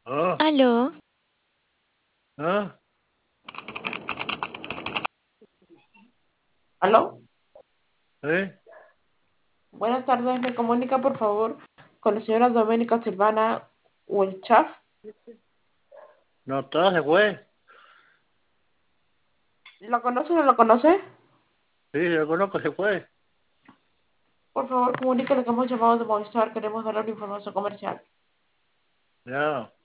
Ah, Aló, ah, ¿Aló? ¿eh? Buenas tardes, me comunica por favor con la señora Doménica Silvana Welchaf. No está, se fue. ¿Lo conoce o no lo conoce? Sí, yo conozco, se fue. Por favor, comuníquele que hemos llamado de Movistar, queremos darle una información comercial. Ya.